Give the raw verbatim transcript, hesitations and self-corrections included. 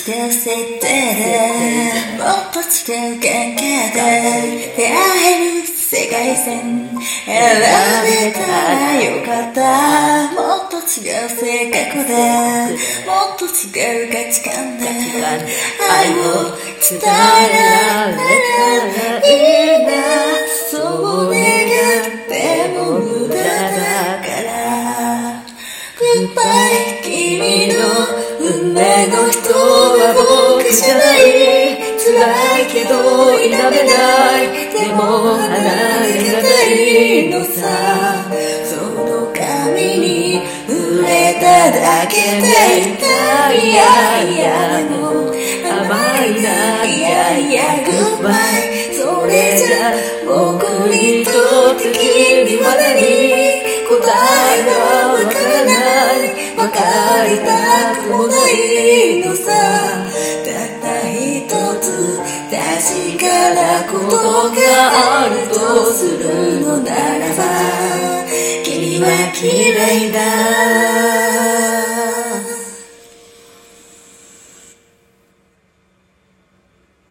う設定でもっと違う関係で出会える世界線選べたらよかった。もっと違う性格でもっと違う価値観で愛を伝えられたらいいな。そう願っても無駄だからグッバイ。君の運命の人は僕じゃない。辛いけど否めない。でも離れがたいのさ。その髪に触れただけで痛い。いやいやでも甘いな。いやいやグッバイ。それじゃ僕にとって君は何。答えがわからない。わかりたくもないのさ。たった一つ確かなことがあるとするのならば君は綺麗だ。